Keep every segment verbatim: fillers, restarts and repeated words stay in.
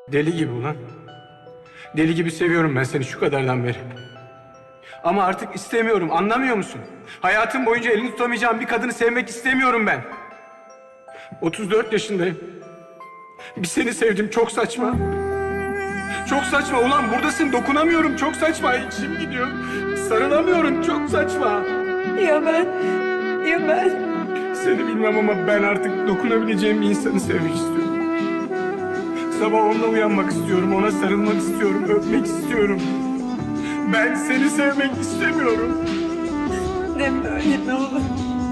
Deli gibi ulan. Deli gibi seviyorum ben seni şu kadardan beri. Ama artık istemiyorum, anlamıyor musun? Hayatım boyunca elini tutamayacağım bir kadını sevmek istemiyorum ben. otuz dört yaşındayım. Bir seni sevdim, çok saçma. Çok saçma ulan, buradasın, dokunamıyorum, çok saçma. İçim gidiyor, sarılamıyorum, çok saçma. Ya ben, ya ben? Seni bilmem ama ben artık dokunabileceğim bir insanı sevmek istiyorum. Sabah onunla uyanmak istiyorum, ona sarılmak istiyorum, öpmek istiyorum. Ben seni sevmek istemiyorum. Deme öyle, ne olur.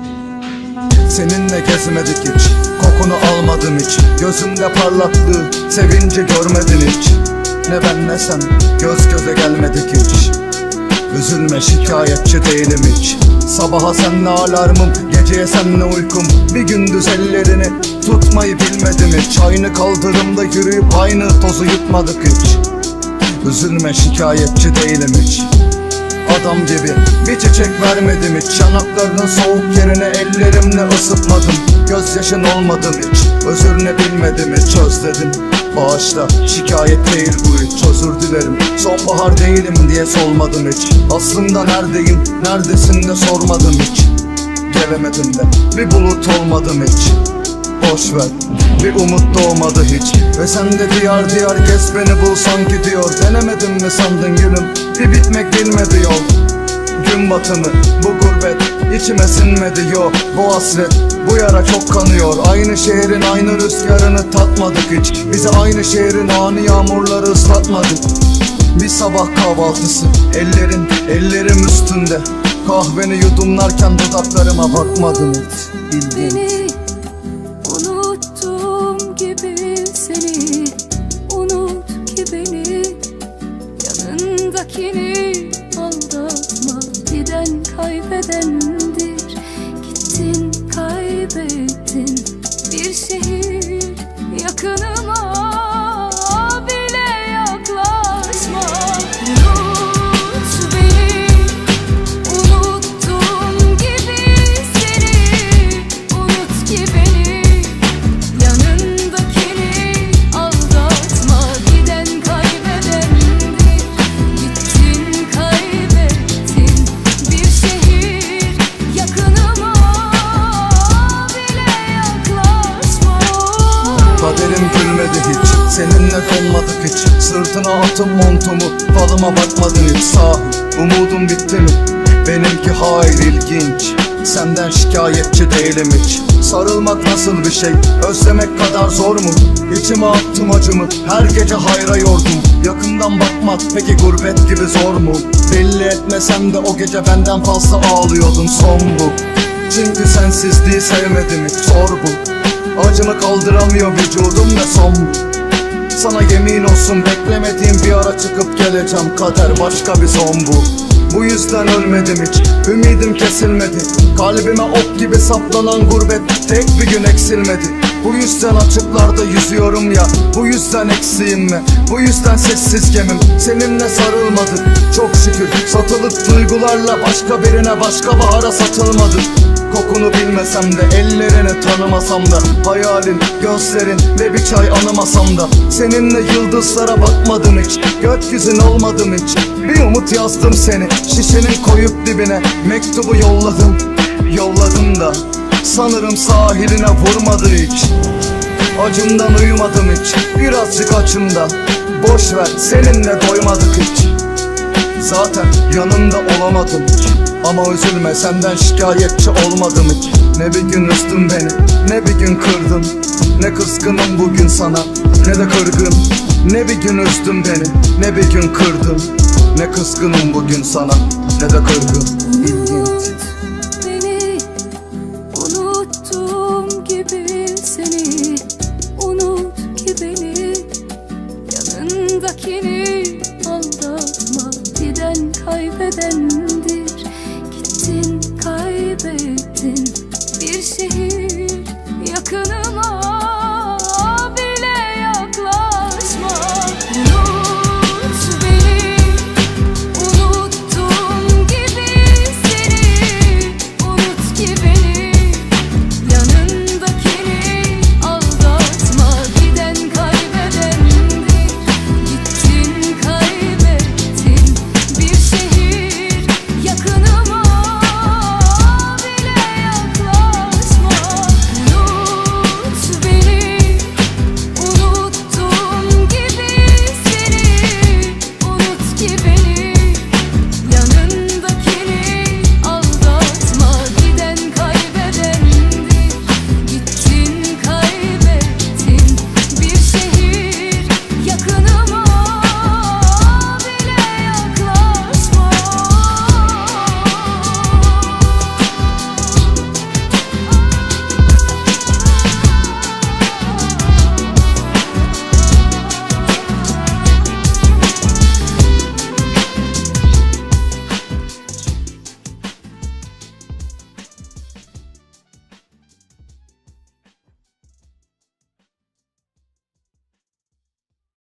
Seninle gezmedik hiç, kokunu almadım hiç. Gözümde parlaklığı, sevinci görmedin hiç. Ne ben ne sen, göz göze gelmedik hiç. Üzülme, şikayetçi değilim hiç. Sabaha senle alarmım, geceye senle uykum. Bir gündüz ellerini tutmayı bilmedim hiç. Aynı kaldırımda yürüyüp aynı tozu yutmadık hiç. Üzülme, şikayetçi değilim hiç. Adam gibi bir çiçek vermedim hiç. Yanaklarının soğuk yerine ellerimle ısıtmadım. Gözyaşın olmadım hiç, özür ne bilmedim hiç. Özledim, bağışla, şikayet değil bu hiç. Özür dilerim, sonbahar değilim diye solmadım hiç. Aslında neredeyim, neredesin de sormadım hiç. Gelemedim de bir bulut olmadım hiç. Boş ver, bir umut doğmadı hiç. Ve sen de diyar diyar gez beni bul sanki diyor. Denemedim mi sandın gülüm, bir bitmek bilmedi yol. Gün batımı, bu gurbet içime sinmedi yo. Bu hasret, bu yara çok kanıyor. Aynı şehrin aynı rüzgarını tatmadık hiç. Bizi aynı şehrin ani yağmurları ıslatmadı. Bir sabah kahvaltısı, ellerin, ellerim üstünde. Kahveni yudumlarken dudaklarıma bakmadın hiç. İlginç. Unuttuğum gibi seni, unut ki beni. Yanındakini aldatma, giden kaybedendir. Gittin kaybettin bir şehir, yakınıma bile yaklaşma. Unut beni, unuttuğum gibi seni, unut ki beni. Yanındakini aldatma, giden kaybedendir. Gittin kaybettin bir şehir, yakınıma bile yaklaşma. Kaderim gülmedi hiç, seninle konmadık hiç. Sırtına attım montumu, falıma bakmadın hiç. Sahi umudum bitti mi? Benimki hayır, ilginç. Senden şikayetçi değilim hiç. Sarılmak nasıl bir şey, özlemek kadar zor mu? İçime attım acımı, her gece hayra yordum. Yakından bakmak peki gurbet gibi zor mu? Belli etmesem de o gece benden fazla ağlıyordun, son bu. Çünkü sensizliği sevmedim hiç, zor bu. Acımı kaldıramıyor vücudum ve son bu. Sana yemin olsun beklemediğim bir ara çıkıp geleceğim. Kader başka bir son bu. Bu yüzden ölmedim hiç, ümidim kesilmedi. Kalbime ok gibi saplanan gurbet tek bir gün eksilmedi. Bu yüzden açıklarda yüzüyorum ya, bu yüzden eksiğim mi? Bu yüzden sessiz gemim, seninle sarılmadık. Çok şükür satılık duygularla başka birine, başka bahara satılmadık. Kokunu bilmesem de, ellerini tanımasam da, hayalin, gözlerin ve bir çay anımasam da, seninle yıldızlara bakmadım hiç, gökyüzün olmadım hiç. Bir umut yazdım seni, şişenin koyup dibine, mektubu yolladım, yolladım da sanırım sahiline vurmadı hiç. Acımdan uyumadım hiç, birazcık açımda. Boş ver, seninle doymadık hiç. Zaten yanında olamadım hiç. Ama üzülme, senden şikayetçi olmadım hiç. Ne bir gün üzdün beni, ne bir gün kırdın. Ne kızgınım bugün sana, ne de kırgın. Ne bir gün üzdün beni, ne bir gün kırdın. Ne kızgınım bugün sana, ne de kırgın. İlginç. Beni, unuttuğum gibi seni, unut ki beni. Yanındakini aldatma, giden kaybeden